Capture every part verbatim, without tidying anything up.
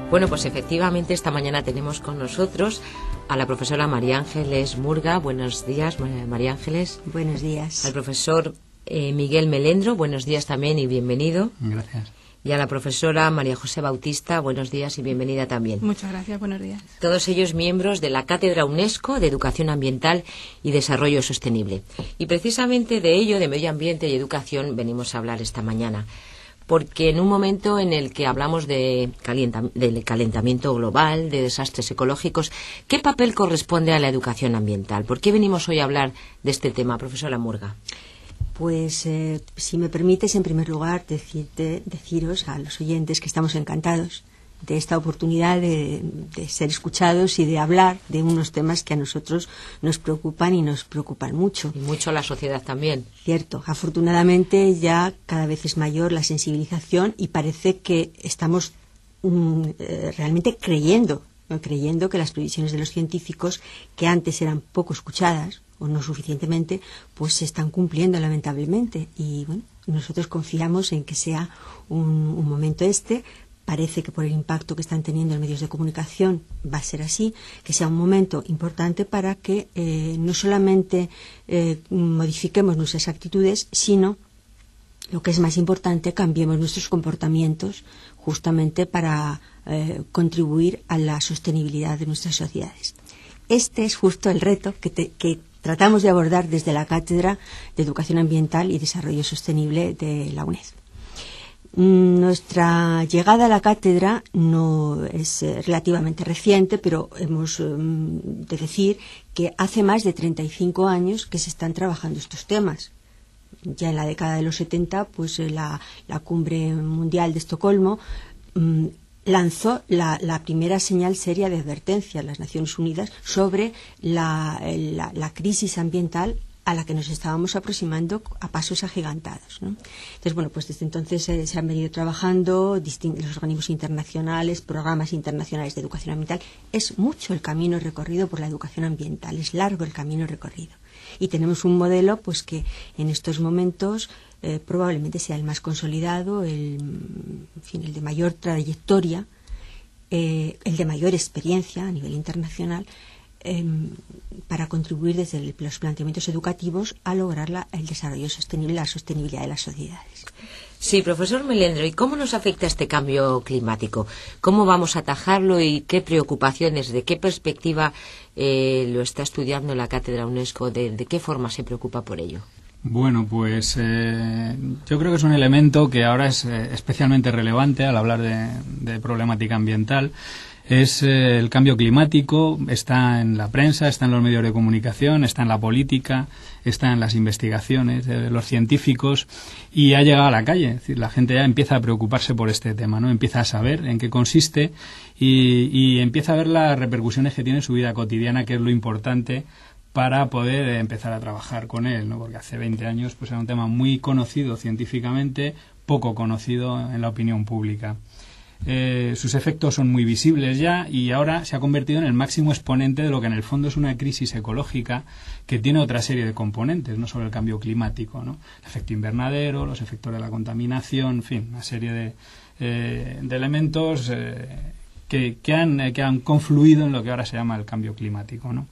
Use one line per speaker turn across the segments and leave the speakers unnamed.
Bueno, pues efectivamente esta mañana tenemos con nosotros a la profesora María Ángeles Murga. Buenos días, María Ángeles.
Buenos días.
Al profesor eh, Miguel Melendro. Buenos días también y bienvenido.
Gracias.
Y a la profesora María José Bautista. Buenos días y bienvenida también.
Muchas gracias, buenos días.
Todos ellos miembros de la Cátedra UNESCO de Educación Ambiental y Desarrollo Sostenible. Y precisamente de ello, de medio ambiente y educación, venimos a hablar esta mañana. Porque en un momento en el que hablamos de, calienta, de calentamiento global, de desastres ecológicos, ¿qué papel corresponde a la educación ambiental? ¿Por qué venimos hoy a hablar de este tema, profesora Murga?
Pues, eh, si me permites, en primer lugar, decirte, deciros a los oyentes que estamos encantados de esta oportunidad de, de ser escuchados y de hablar de unos temas que a nosotros nos preocupan y nos preocupan mucho.
Y mucho a la sociedad también.
Cierto. Afortunadamente ya cada vez es mayor la sensibilización y parece que estamos mm, eh, realmente creyendo, ¿no? creyendo que las previsiones de los científicos, que antes eran poco escuchadas o no suficientemente, pues se están cumpliendo lamentablemente. Y bueno, nosotros confiamos en que sea un, un momento este. Parece que por el impacto que están teniendo en medios de comunicación va a ser así, que sea un momento importante para que eh, no solamente eh, modifiquemos nuestras actitudes, sino, lo que es más importante, cambiemos nuestros comportamientos justamente para eh, contribuir a la sostenibilidad de nuestras sociedades. Este es justo el reto que, te, que tratamos de abordar desde la Cátedra de Educación Ambiental y Desarrollo Sostenible de la UNED. Nuestra llegada a la cátedra no es eh, relativamente reciente, pero hemos eh, de decir que hace más de treinta y cinco años que se están trabajando estos temas. Ya en la década de los setenta, pues eh, la, la Cumbre Mundial de Estocolmo mm, lanzó la, la primera señal seria de advertencia a las Naciones Unidas sobre la, la, la crisis ambiental a la que nos estábamos aproximando a pasos agigantados, ¿no? Entonces, bueno, pues desde entonces eh, se han venido trabajando los organismos internacionales, programas internacionales de educación ambiental. Es mucho el camino recorrido por la educación ambiental, es largo el camino recorrido. Y tenemos un modelo, pues que en estos momentos eh, probablemente sea el más consolidado, el, en fin, el de mayor trayectoria, eh, el de mayor experiencia a nivel internacional, Eh, para contribuir desde el, los planteamientos educativos a lograr la, el desarrollo sostenible, la sostenibilidad de las sociedades.
Sí, profesor Melendro, ¿y cómo nos afecta este cambio climático? ¿Cómo vamos a atajarlo y qué preocupaciones, de qué perspectiva eh, lo está estudiando la Cátedra UNESCO? De, ¿De qué forma se preocupa por ello?
Bueno, pues eh, yo creo que es un elemento que ahora es eh, especialmente relevante al hablar de, de problemática ambiental. Es eh, el cambio climático, está en la prensa, está en los medios de comunicación, está en la política, está en las investigaciones de los científicos y ha llegado a la calle. Es decir, la gente ya empieza a preocuparse por este tema, ¿no? Empieza a saber en qué consiste y, y empieza a ver las repercusiones que tiene en su vida cotidiana, que es lo importante para poder empezar a trabajar con él, ¿no? Porque hace veinte años pues era un tema muy conocido científicamente, poco conocido en la opinión pública. Eh, sus efectos son muy visibles ya y ahora se ha convertido en el máximo exponente de lo que en el fondo es una crisis ecológica que tiene otra serie de componentes, no solo el cambio climático, ¿no? El efecto invernadero, los efectos de la contaminación, en fin, una serie de, eh, de elementos eh, que, que, han, eh, que han confluido en lo que ahora se llama el cambio climático, ¿no?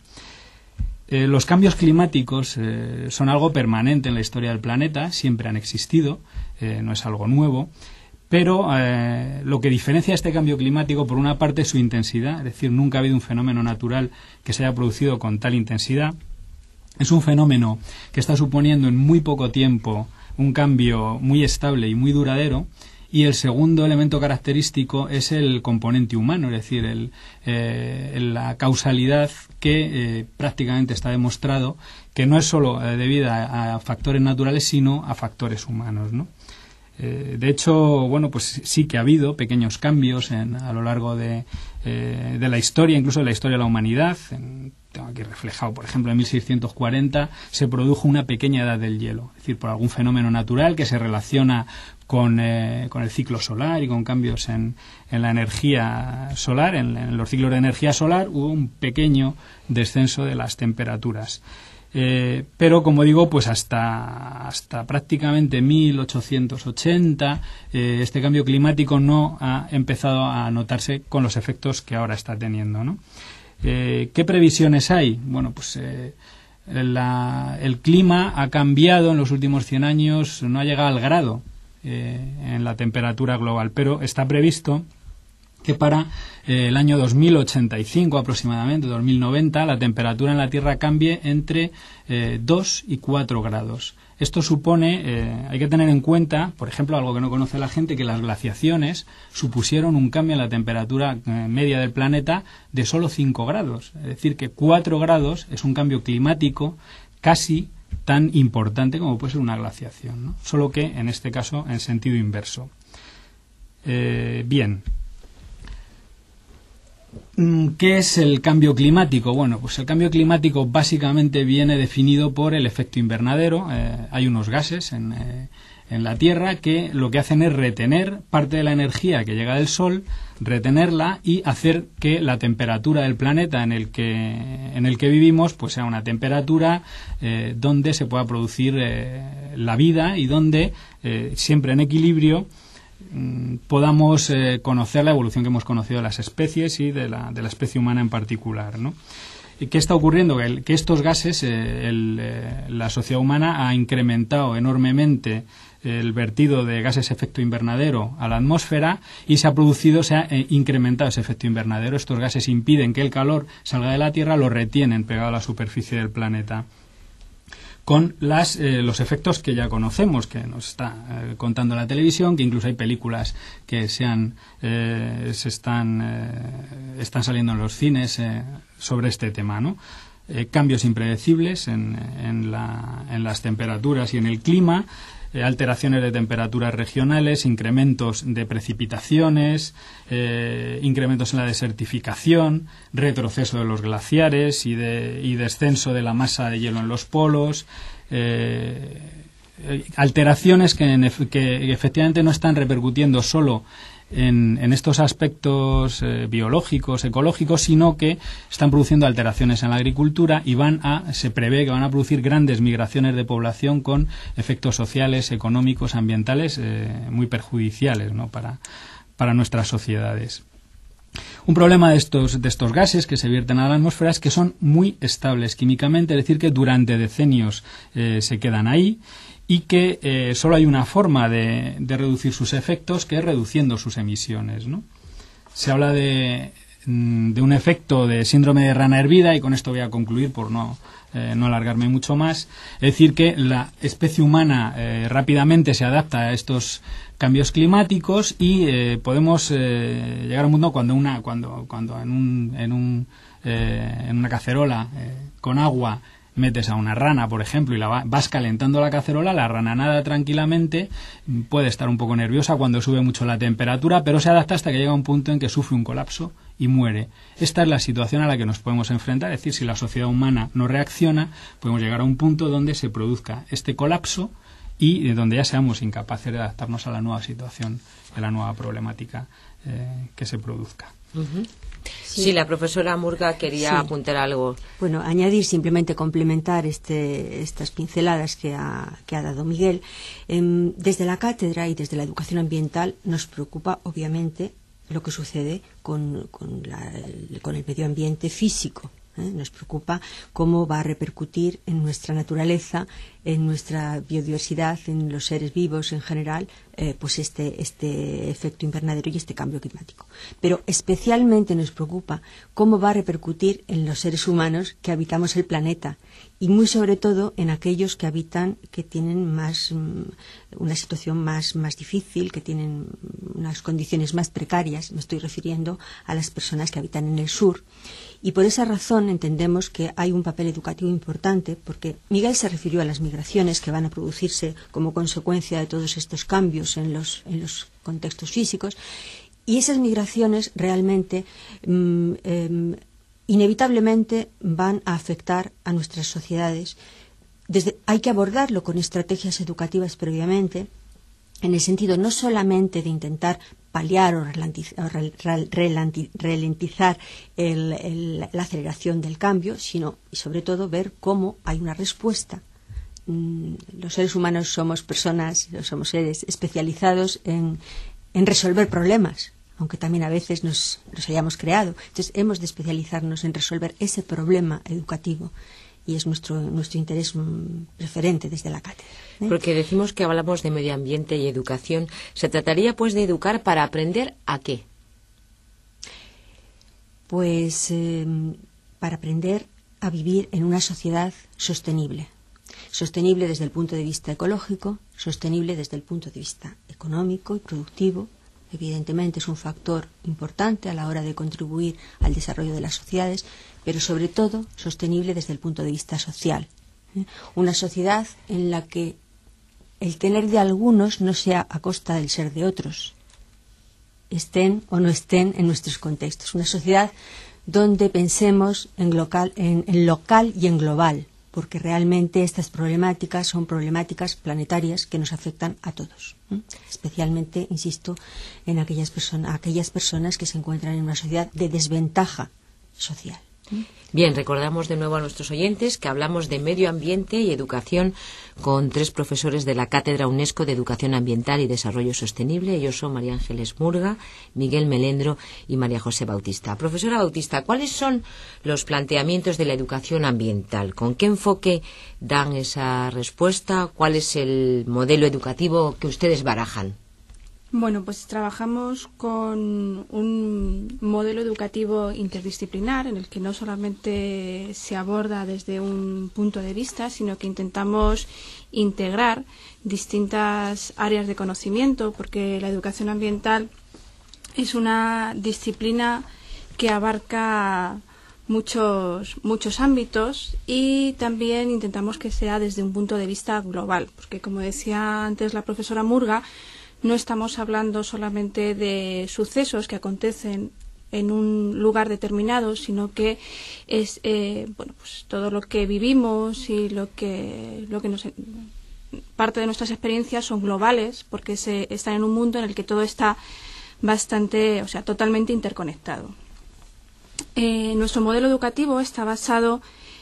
Eh, los cambios climáticos eh, son algo permanente en la historia del planeta, siempre han existido, eh, no es algo nuevo. Pero eh, lo que diferencia este cambio climático, por una parte, es su intensidad, es decir, nunca ha habido un fenómeno natural que se haya producido con tal intensidad. Es un fenómeno que está suponiendo en muy poco tiempo un cambio muy estable y muy duradero. Y el segundo elemento característico es el componente humano, es decir, el, eh, la causalidad que eh, prácticamente está demostrado que no es solo eh, debida a, a factores naturales, sino a factores humanos, ¿no? Eh, de hecho, bueno, pues sí que ha habido pequeños cambios en, a lo largo de, eh, de la historia, incluso de la historia de la humanidad. En, tengo aquí reflejado, por ejemplo, en mil seiscientos cuarenta se produjo una pequeña edad del hielo, es decir, por algún fenómeno natural que se relaciona con, eh, con el ciclo solar y con cambios en, en la energía solar, en, en los ciclos de energía solar, hubo un pequeño descenso de las temperaturas. Eh, pero, como digo, pues hasta, hasta prácticamente mil ochocientos ochenta eh, este cambio climático no ha empezado a notarse con los efectos que ahora está teniendo, ¿no? Eh, ¿Qué previsiones hay? Bueno, pues eh, la, el clima ha cambiado en los últimos cien años, no ha llegado al grado eh, en la temperatura global, pero está previsto que para eh, el año dos mil ochenta y cinco aproximadamente, dos mil noventa, la temperatura en la Tierra cambie entre eh, dos y cuatro grados. Esto supone, eh, hay que tener en cuenta, por ejemplo, algo que no conoce la gente, que las glaciaciones supusieron un cambio en la temperatura eh, media del planeta de solo cinco grados. Es decir, que cuatro grados es un cambio climático casi tan importante como puede ser una glaciación, ¿no? Solo que, en este caso, en sentido inverso. Eh, bien. ¿Qué es el cambio climático? Bueno, pues el cambio climático básicamente viene definido por el efecto invernadero. Eh, hay unos gases en, eh, en la Tierra que lo que hacen es retener parte de la energía que llega del Sol, retenerla y hacer que la temperatura del planeta en el que, en el que vivimos pues sea una temperatura eh, donde se pueda producir eh, la vida y donde, eh, siempre en equilibrio, podamos eh, conocer la evolución que hemos conocido de las especies y de la, de la especie humana en particular, ¿no? ¿Qué está ocurriendo? Que, el, que estos gases, eh, el, eh, la sociedad humana ha incrementado enormemente el vertido de gases de efecto invernadero a la atmósfera y se ha producido, se ha eh, incrementado ese efecto invernadero. Estos gases impiden que el calor salga de la Tierra, lo retienen pegado a la superficie del planeta, con las, eh, los efectos que ya conocemos, que nos está eh, contando la televisión, que incluso hay películas que se, han, eh, se están, eh, están saliendo en los cines eh, sobre este tema, ¿no? Eh, cambios impredecibles en, en, la, en las temperaturas y en el clima, eh, alteraciones de temperaturas regionales, incrementos de precipitaciones, eh, incrementos en la desertificación, retroceso de los glaciares y, de, y descenso de la masa de hielo en los polos, eh, alteraciones que, en, que efectivamente no están repercutiendo solo En, en estos aspectos eh, biológicos, ecológicos, sino que están produciendo alteraciones en la agricultura y van a, se prevé que van a producir grandes migraciones de población con efectos sociales, económicos, ambientales eh, muy perjudiciales, ¿no? para, para nuestras sociedades. Un problema de estos, de estos gases que se vierten a la atmósfera es que son muy estables químicamente, es decir, que durante decenios eh, se quedan ahí, y que eh, solo hay una forma de, de reducir sus efectos, que es reduciendo sus emisiones, ¿no? Se habla de, de un efecto de síndrome de rana hervida, y con esto voy a concluir por no, eh, no alargarme mucho más. Es decir, que la especie humana eh, rápidamente se adapta a estos cambios climáticos y eh, podemos eh, llegar a un mundo cuando, una, cuando, cuando en, un, en, un, eh, en una cacerola eh, con agua metes a una rana, por ejemplo, y la va, vas calentando la cacerola, la rana nada tranquilamente, puede estar un poco nerviosa cuando sube mucho la temperatura, pero se adapta hasta que llega a un punto en que sufre un colapso y muere. Esta es la situación a la que nos podemos enfrentar, es decir, si la sociedad humana no reacciona, podemos llegar a un punto donde se produzca este colapso y donde ya seamos incapaces de adaptarnos a la nueva situación, a la nueva problemática eh, que se produzca.
Uh-huh. Sí. sí, la profesora Murga quería sí. apuntar algo.
Bueno, añadir, simplemente complementar este, estas pinceladas que ha, que ha dado Miguel. Eh, desde la cátedra y desde la educación ambiental nos preocupa, obviamente, lo que sucede con, con, la, el, con el medio ambiente físico. ¿eh? Nos preocupa cómo va a repercutir en nuestra naturaleza, en nuestra biodiversidad, en los seres vivos en general, eh, pues este, este efecto invernadero y este cambio climático. Pero especialmente nos preocupa cómo va a repercutir en los seres humanos que habitamos el planeta, y muy sobre todo en aquellos que habitan, que tienen más una situación más, más difícil, que tienen unas condiciones más precarias. Me estoy refiriendo a las personas que habitan en el sur. Y por esa razón entendemos que hay un papel educativo importante, porque Miguel se refirió a las migraciones que van a producirse como consecuencia de todos estos cambios en los, en los contextos físicos, y esas migraciones realmente mm, eh, inevitablemente van a afectar a nuestras sociedades. Desde, hay que abordarlo con estrategias educativas previamente, en el sentido no solamente de intentar paliar o ralentizar el, el, la aceleración del cambio, sino y sobre todo ver cómo hay una respuesta. Los seres humanos somos personas, somos seres especializados en, en resolver problemas, aunque también a veces nos los hayamos creado. Entonces hemos de especializarnos en resolver ese problema educativo y es nuestro nuestro interés preferente desde la cátedra, ¿eh?
Porque decimos que hablamos de medio ambiente y educación. ¿Se trataría pues de educar para aprender a qué?
Pues eh, para aprender a vivir en una sociedad sostenible. Sostenible desde el punto de vista ecológico, sostenible desde el punto de vista económico y productivo. Evidentemente es un factor importante a la hora de contribuir al desarrollo de las sociedades, pero sobre todo sostenible desde el punto de vista social. ¿Eh? Una sociedad en la que el tener de algunos no sea a costa del ser de otros, estén o no estén en nuestros contextos. Una sociedad donde pensemos en local, en, en local y en global, porque realmente estas problemáticas son problemáticas planetarias que nos afectan a todos, ¿eh? Especialmente, insisto, en aquellas, person- aquellas personas que se encuentran en una sociedad de desventaja social.
Bien, recordamos de nuevo a nuestros oyentes que hablamos de medio ambiente y educación con tres profesores de la Cátedra UNESCO de Educación Ambiental y Desarrollo Sostenible. Ellos son María Ángeles Murga, Miguel Melendro y María José Bautista. Profesora Bautista, ¿cuáles son los planteamientos de la educación ambiental? ¿Con qué enfoque dan esa respuesta? ¿Cuál es el modelo educativo que ustedes barajan?
Bueno, pues trabajamos con un modelo educativo interdisciplinar en el que no solamente se aborda desde un punto de vista, sino que intentamos integrar distintas áreas de conocimiento, porque la educación ambiental es una disciplina que abarca muchos muchos ámbitos y también intentamos que sea desde un punto de vista global, porque como decía antes la profesora Murga, no estamos hablando solamente de sucesos que acontecen en un lugar determinado, sino que es eh, bueno, pues todo lo que vivimos y lo que lo que nos parte de nuestras experiencias son globales, porque se están en un mundo en el que todo está bastante, o sea, totalmente interconectado. Eh, nuestro modelo educativo está basado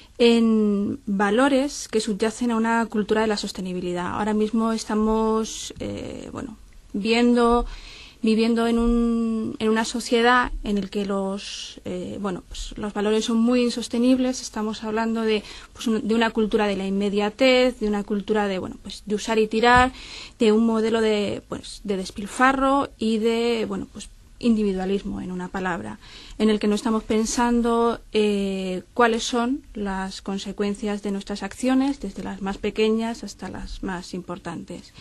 en valores que subyacen a una cultura de la sostenibilidad. Ahora mismo estamos, eh, bueno, viendo, viviendo en, un, en una sociedad en la que los, eh, bueno, pues los valores son muy insostenibles. Estamos hablando de, pues, un, de una cultura de la inmediatez, de una cultura de, bueno, pues, de usar y tirar, de un modelo de, pues, de despilfarro y de, bueno, pues, individualismo, en una palabra, en el que no estamos pensando eh, cuáles son las consecuencias de nuestras acciones, desde las más pequeñas hasta las más importantes.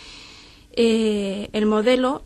Eh, el modelo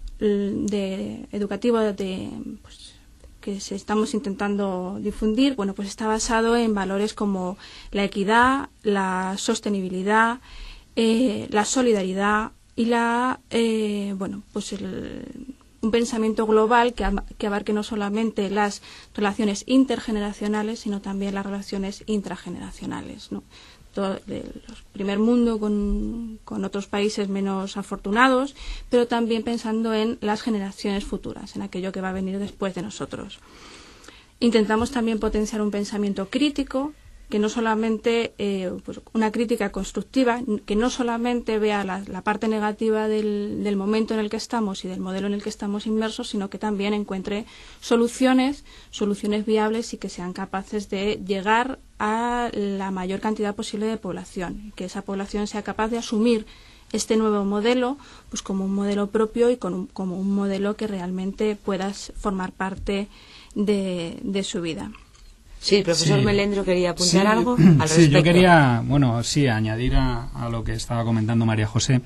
de, educativo de, pues, que se estamos intentando difundir, bueno, pues está basado en valores como la equidad, la sostenibilidad, eh, la solidaridad y la, eh, bueno, pues el un pensamiento global que, que abarque no solamente las relaciones intergeneracionales, sino también las relaciones intrageneracionales, ¿no? Todo el primer mundo con, con otros países menos afortunados, pero también pensando en las generaciones futuras, en aquello que va a venir después de nosotros. Intentamos también potenciar un pensamiento crítico, que no solamente eh, pues una crítica constructiva, que no solamente vea la, la parte negativa del, del momento en el que estamos y del modelo en el que estamos inmersos, sino que también encuentre soluciones, soluciones viables y que sean capaces de llegar a la mayor cantidad posible de población, que esa población sea capaz de asumir este nuevo modelo pues como un modelo propio y con un, como un modelo que realmente pueda formar parte de, de su vida.
Sí, el profesor
sí.
Melendro quería apuntar
sí,
algo al
sí,
respecto.
Sí, yo quería, bueno, sí, añadir a, a lo que estaba comentando María José,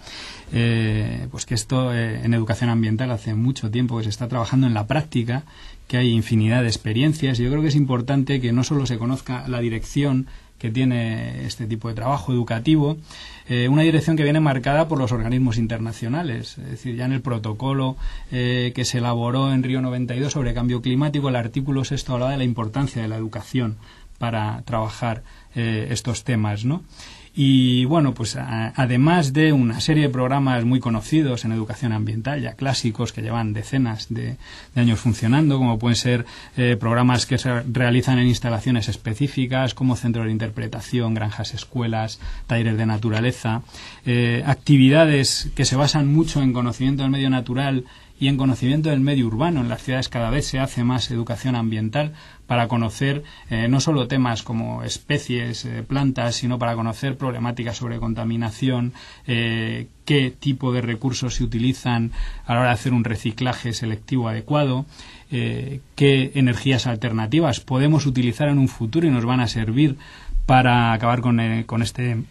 eh, pues que esto eh, en educación ambiental hace mucho tiempo que se está trabajando en la práctica, que hay infinidad de experiencias, y yo creo que es importante que no solo se conozca la dirección que tiene este tipo de trabajo educativo, eh, una dirección que viene marcada por los organismos internacionales. Es decir, ya en el protocolo eh, que se elaboró en Río noventa y dos sobre cambio climático, el artículo sexto hablaba de la importancia de la educación para trabajar eh, estos temas, ¿no? Y bueno, pues a, además de una serie de programas muy conocidos en educación ambiental, ya clásicos, que llevan decenas de, de años funcionando, como pueden ser eh, programas que se realizan en instalaciones específicas, como centros de interpretación, granjas, escuelas, talleres de naturaleza, eh, actividades que se basan mucho en conocimiento del medio natural y en conocimiento del medio urbano. En las ciudades cada vez se hace más educación ambiental para conocer eh, no solo temas como especies, eh, plantas, sino para conocer problemáticas sobre contaminación, eh, qué tipo de recursos se utilizan a la hora de hacer un reciclaje selectivo adecuado, eh, qué energías alternativas podemos utilizar en un futuro y nos van a servir para acabar con, eh, con este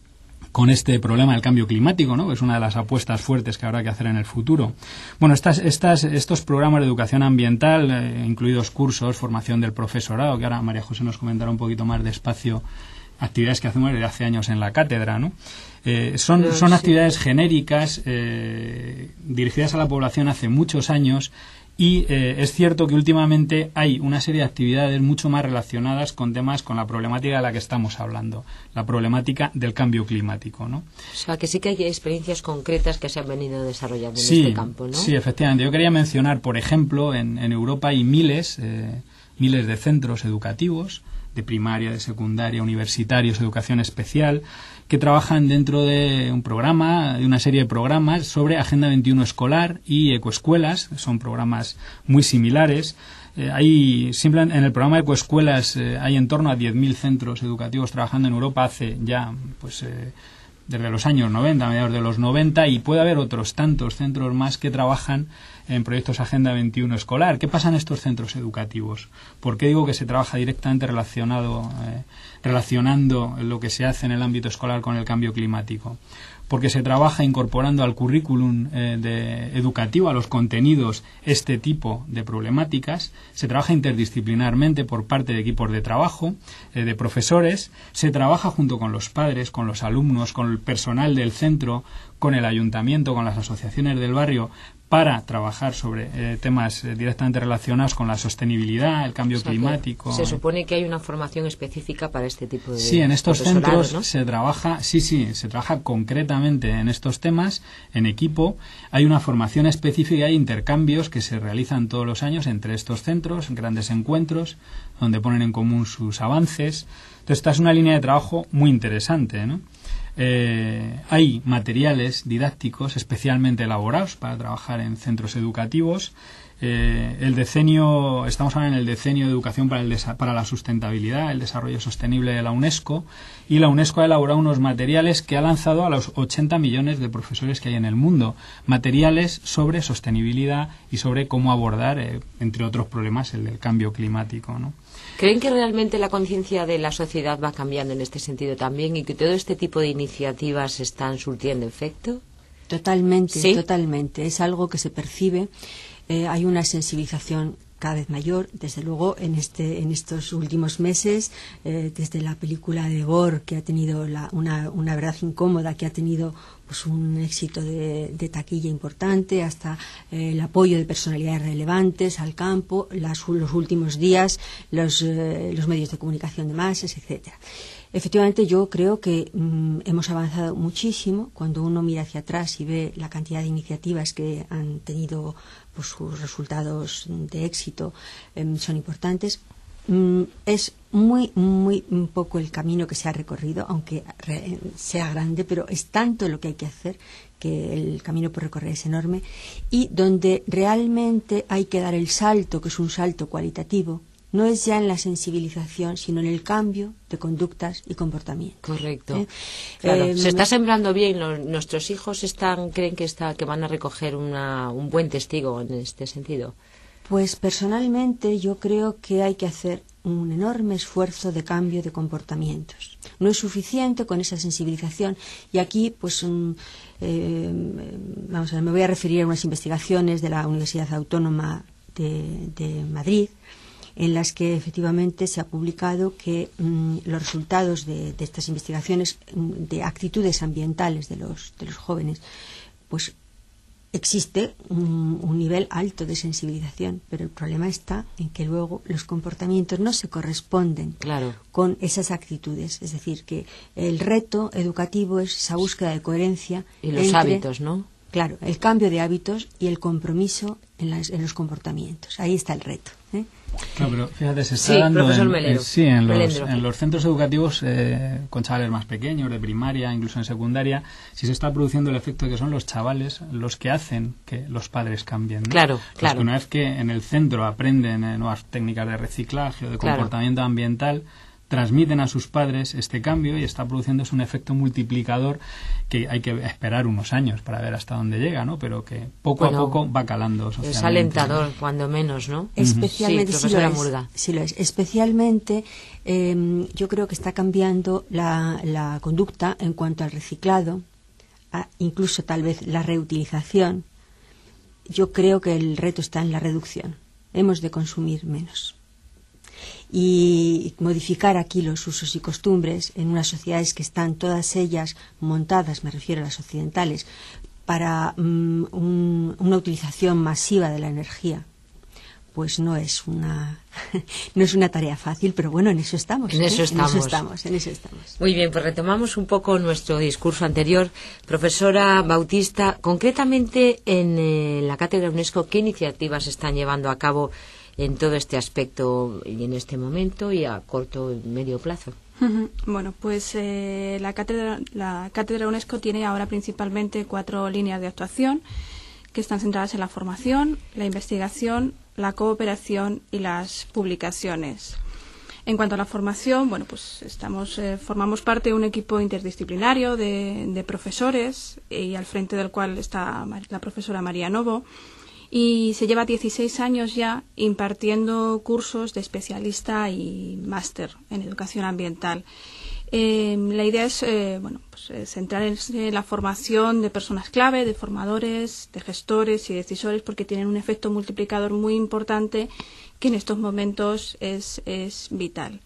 con este problema del cambio climático, ¿no? Es una de las apuestas fuertes que habrá que hacer en el futuro. Bueno, estas, estas, estos programas de educación ambiental, eh, incluidos cursos, formación del profesorado, que ahora María José nos comentará un poquito más despacio, actividades que hacemos desde hace años en la cátedra, ¿no? Eh, son, son actividades genéricas eh, dirigidas a la población hace muchos años. Y eh, es cierto que últimamente hay una serie de actividades mucho más relacionadas con temas, con la problemática de la que estamos hablando, la problemática del cambio climático, ¿no?
O sea, que sí que hay experiencias concretas que se han venido desarrollando en
sí,
este campo, ¿no?
Sí, efectivamente. Yo quería mencionar, por ejemplo, en, en Europa hay miles, eh, miles de centros educativos, de primaria, de secundaria, universitarios, educación especial, que trabajan dentro de un programa, de una serie de programas sobre Agenda veintiuno escolar y ecoescuelas. Son programas muy similares. Eh, hay simple, en el programa de ecoescuelas eh, hay en torno a diez mil centros educativos trabajando en Europa hace ya, pues, eh, desde los años noventa, mediados de los noventa, y puede haber otros tantos centros más que trabajan en proyectos Agenda veintiuno escolar. ¿Qué pasa en estos centros educativos? ¿Por qué digo que se trabaja directamente relacionado, eh, relacionando lo que se hace en el ámbito escolar con el cambio climático? Porque se trabaja incorporando al currículum eh, de educativo, a los contenidos, este tipo de problemáticas. Se trabaja interdisciplinarmente por parte de equipos de trabajo, eh, de profesores. Se trabaja junto con los padres, con los alumnos, con el personal del centro, con el ayuntamiento, con las asociaciones del barrio, para trabajar sobre eh, temas eh, directamente relacionados con la sostenibilidad, el cambio
o sea,
climático.
Se supone que hay una formación específica para este tipo de
Sí, en estos centros,
¿no?
se trabaja, sí, sí, se trabaja concretamente en estos temas, en equipo. Hay una formación específica, hay intercambios que se realizan todos los años entre estos centros, grandes encuentros, donde ponen en común sus avances. Entonces, esta es una línea de trabajo muy interesante, ¿no? Eh, hay materiales didácticos especialmente elaborados para trabajar en centros educativos. Eh, el decenio, estamos ahora en el decenio de educación para, el desa- para la sustentabilidad, el desarrollo sostenible de la UNESCO, y la UNESCO ha elaborado unos materiales que ha lanzado a los ochenta millones de profesores que hay en el mundo, materiales sobre sostenibilidad y sobre cómo abordar, eh, entre otros problemas, el del cambio climático, ¿no?
¿Creen que realmente la conciencia de la sociedad va cambiando en este sentido también y que todo este tipo de iniciativas están surtiendo efecto?
Totalmente,
¿Sí?
totalmente. Es algo que se percibe. Eh, hay una sensibilización cada vez mayor, desde luego en este en estos últimos meses, eh, desde la película de Gore, que ha tenido la, una, una verdad incómoda, que ha tenido pues un éxito de, de taquilla importante, hasta eh, el apoyo de personalidades relevantes al campo, las, los últimos días los, eh, los medios de comunicación de masas, etcétera. Efectivamente, yo creo que mm, hemos avanzado muchísimo cuando uno mira hacia atrás y ve la cantidad de iniciativas que han tenido pues, sus resultados de éxito, eh, son importantes. Mm, es muy, muy poco el camino que se ha recorrido, aunque re, sea grande, pero es tanto lo que hay que hacer que el camino por recorrer es enorme, y donde realmente hay que dar el salto, que es un salto cualitativo. No es ya en la sensibilización, sino en el cambio de conductas y comportamientos.
Correcto.
¿Eh?
Claro,
eh,
se está sembrando bien. Los, nuestros hijos están, creen que está, que van a recoger una, un buen testigo en este sentido.
Pues personalmente yo creo que hay que hacer un enorme esfuerzo de cambio de comportamientos. No es suficiente con esa sensibilización, y aquí pues um, eh, vamos a ver, me voy a referir a unas investigaciones de la Universidad Autónoma de, de Madrid, en las que efectivamente se ha publicado que mmm, los resultados de, de estas investigaciones mmm, de actitudes ambientales de los, de los jóvenes pues existe un, un nivel alto de sensibilización, pero el problema está en que luego los comportamientos no se corresponden
claro.
con esas actitudes. Es decir, que el reto educativo es esa búsqueda de coherencia.
Y los
entre,
hábitos, ¿no?
Claro, el cambio de hábitos y el compromiso en, las, en los comportamientos. Ahí está el reto, ¿eh?
Claro, pero fíjate, se está
sí,
dando en,
Melero,
eh, sí, en, los,
Melendro.
en los centros educativos eh, con chavales más pequeños, de primaria, incluso en secundaria, sí se está produciendo el efecto de que son los chavales los que hacen que los padres cambien, ¿no?
Claro,
Los
claro.
que una vez que en el centro aprenden eh, nuevas técnicas de reciclaje o de
Claro.
comportamiento ambiental, transmiten a sus padres este cambio y está produciéndose un efecto multiplicador que hay que esperar unos años para ver hasta dónde llega, ¿no? Pero que poco
Bueno,
a poco va calando socialmente.
Es alentador, ¿no? Cuando menos, ¿no?
Especialmente,
sí,
sí,
profesora
lo es,
Murga.
sí lo es. Especialmente, eh, yo creo que está cambiando la, la conducta en cuanto al reciclado, a, incluso tal vez la reutilización. Yo creo que el reto está en la reducción. Hemos de consumir menos. Y modificar aquí los usos y costumbres en unas sociedades que están todas ellas montadas, me refiero a las occidentales, para um, un, una utilización masiva de la energía, pues no es una no es una tarea fácil, pero bueno, en eso estamos.
En eso
¿eh?
estamos.
En eso estamos, en eso estamos.
Muy bien, pues retomamos un poco nuestro discurso anterior. Profesora Bautista, concretamente en eh, la Cátedra UNESCO, ¿qué iniciativas se están llevando a cabo en todo este aspecto y en este momento y a corto y medio plazo?
Bueno, pues eh, la cátedra, la Cátedra UNESCO tiene ahora principalmente cuatro líneas de actuación que están centradas en la formación, la investigación, la cooperación y las publicaciones. En cuanto a la formación, bueno, pues estamos eh, formamos parte de un equipo interdisciplinario de, de profesores y al frente del cual está la profesora María Novo. Y se lleva dieciséis años ya impartiendo cursos de especialista y máster en educación ambiental. Eh, la idea es eh, bueno, pues, eh, centrarse en la formación de personas clave, de formadores, de gestores y decisores, porque tienen un efecto multiplicador muy importante que en estos momentos es, es vital.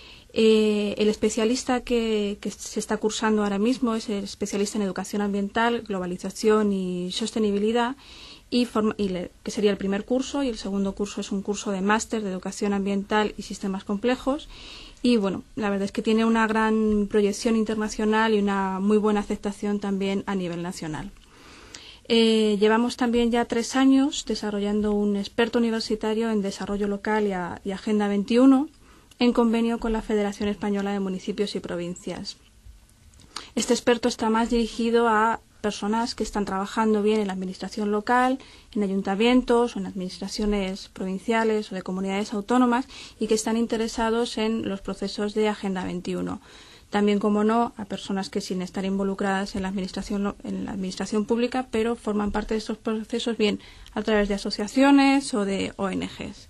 Eh, el especialista que, que se está cursando ahora mismo es el especialista en educación ambiental, globalización y sostenibilidad, y, forma, y le, que sería el primer curso, y el segundo curso es un curso de máster de educación ambiental y sistemas complejos. Y bueno, la verdad es que tiene una gran proyección internacional y una muy buena aceptación también a nivel nacional. Eh, llevamos también ya tres años desarrollando un experto universitario en desarrollo local y, a, y Agenda veintiuno en convenio con la Federación Española de Municipios y Provincias. Este experto está más dirigido a personas que están trabajando bien en la administración local, en ayuntamientos o en administraciones provinciales o de comunidades autónomas y que están interesados en los procesos de Agenda veintiuno. También, como no, a personas que sin estar involucradas en la administración, en la administración pública, pero forman parte de estos procesos bien a través de asociaciones o de O N Ges.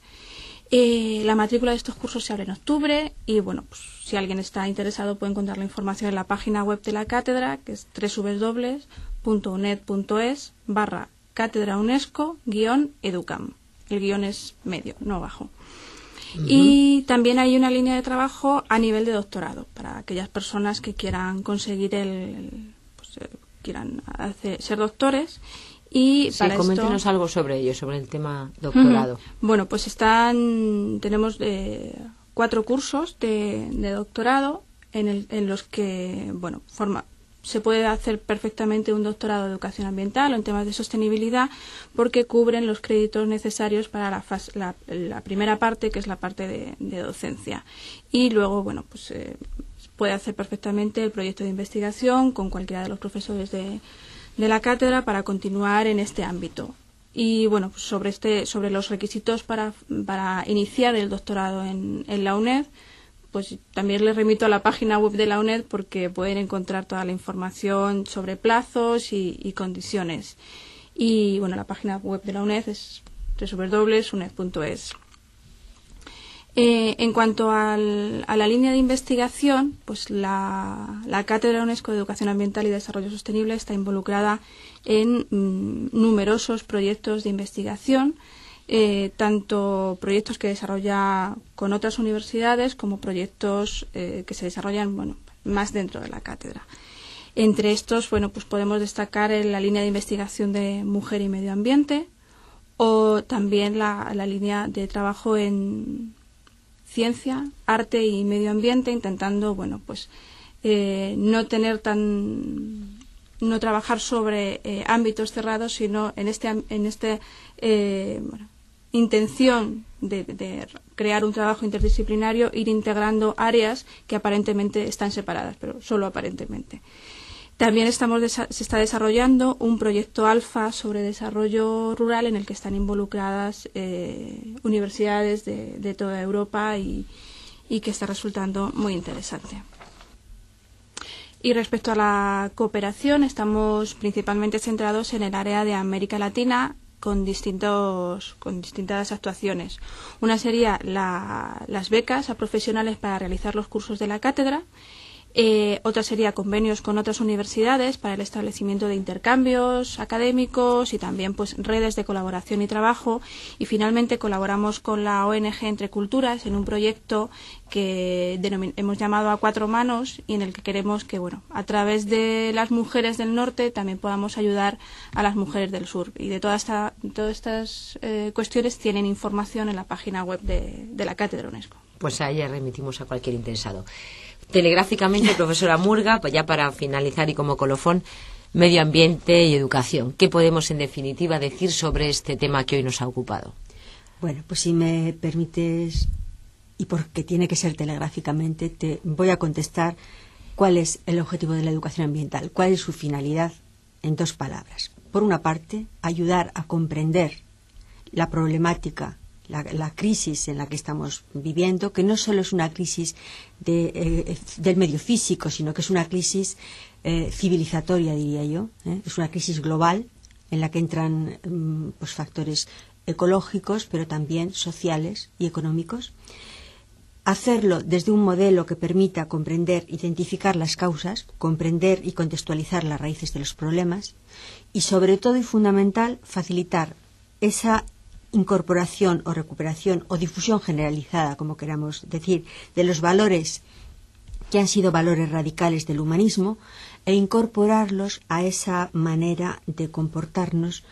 Eh, la matrícula de estos cursos se abre en octubre y, bueno, pues si alguien está interesado puede encontrar la información en la página web de la cátedra, que es doble u doble u doble u punto uned punto es barra cátedra UNESCO guión educam. El guión es medio, no bajo. Uh-huh. Y también hay una línea de trabajo a nivel de doctorado para aquellas personas que quieran conseguir el, el pues, eh, quieran hacer, ser doctores. Y
sí,
para
coméntenos
esto,
algo sobre ello, sobre el tema doctorado.
Uh-huh. Bueno, pues están, tenemos eh, cuatro cursos de, de doctorado en, el, en los que, bueno, forma, se puede hacer perfectamente un doctorado de educación ambiental o en temas de sostenibilidad porque cubren los créditos necesarios para la, fase, la, la primera parte, que es la parte de, de docencia. Y luego, bueno, pues eh, puede hacer perfectamente el proyecto de investigación con cualquiera de los profesores de de la cátedra para continuar en este ámbito. Y bueno, pues sobre este sobre los requisitos para, para iniciar el doctorado en, en la UNED, pues también les remito a la página web de la UNED porque pueden encontrar toda la información sobre plazos y, y condiciones. Y bueno, la página web de la UNED es doble u doble u doble u punto uned punto es. Eh, en cuanto al, a la línea de investigación, pues la, la Cátedra UNESCO de Educación Ambiental y Desarrollo Sostenible está involucrada en mm, numerosos proyectos de investigación, eh, tanto proyectos que desarrolla con otras universidades como proyectos eh, que se desarrollan bueno, más dentro de la cátedra. Entre estos, bueno, pues podemos destacar en la línea de investigación de mujer y medio ambiente, o también la, la línea de trabajo en ciencia, arte y medio ambiente, intentando, bueno, pues eh, no tener tan, no trabajar sobre eh, ámbitos cerrados, sino en este, en este eh, bueno, intención de, de crear un trabajo interdisciplinario, ir integrando áreas que aparentemente están separadas, pero solo aparentemente. También estamos se está desarrollando un proyecto alfa sobre desarrollo rural en el que están involucradas eh, universidades de, de toda Europa y, y que está resultando muy interesante. Y respecto a la cooperación, estamos principalmente centrados en el área de América Latina con distintos con distintas actuaciones. Una sería la, las becas a profesionales para realizar los cursos de la cátedra. Eh, otra sería convenios con otras universidades para el establecimiento de intercambios académicos y también pues redes de colaboración y trabajo. Y finalmente colaboramos con la O N G Entre Culturas en un proyecto que hemos llamado A Cuatro Manos y en el que queremos que, bueno, a través de las mujeres del norte también podamos ayudar a las mujeres del sur. Y de toda esta, todas estas eh, cuestiones tienen información en la página web de, de la Cátedra UNESCO.
Pues a ella remitimos a cualquier interesado. Telegráficamente, profesora Murga, ya para finalizar y como colofón, medio ambiente y educación. ¿Qué podemos, en definitiva, decir sobre este tema que hoy nos ha ocupado?
Bueno, pues si me permites, y porque tiene que ser telegráficamente, te voy a contestar cuál es el objetivo de la educación ambiental, cuál es su finalidad en dos palabras. Por una parte, ayudar a comprender la problemática, La, la crisis en la que estamos viviendo, que no solo es una crisis de, eh, del medio físico, sino que es una crisis eh, civilizatoria, diría yo. ¿eh? Es una crisis global en la que entran mm, pues, factores ecológicos, pero también sociales y económicos. Hacerlo desde un modelo que permita comprender, identificar las causas, comprender y contextualizar las raíces de los problemas y, sobre todo y fundamental, facilitar esa incorporación o recuperación o difusión generalizada, como queramos decir, de los valores que han sido valores radicales del humanismo e incorporarlos a esa manera de comportarnos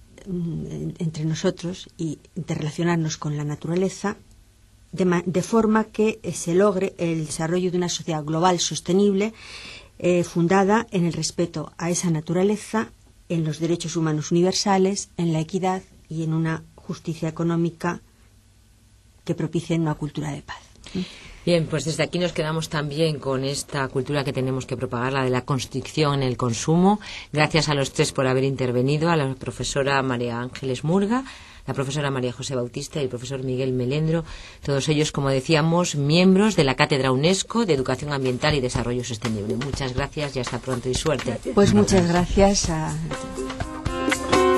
mm, entre nosotros y de relacionarnos con la naturaleza de, de forma que eh, se logre el desarrollo de una sociedad global sostenible eh, fundada en el respeto a esa naturaleza, en los derechos humanos universales, en la equidad y en una justicia económica que propicie una cultura de paz.
Bien, pues desde aquí nos quedamos también con esta cultura que tenemos que propagar, la de la construcción en el consumo. Gracias a los tres por haber intervenido, a la profesora María Ángeles Murga, la profesora María José Bautista y el profesor Miguel Melendro, todos ellos, como decíamos, miembros de la Cátedra UNESCO de Educación Ambiental y Desarrollo Sostenible. Muchas gracias y hasta pronto y suerte.
Pues muchas gracias a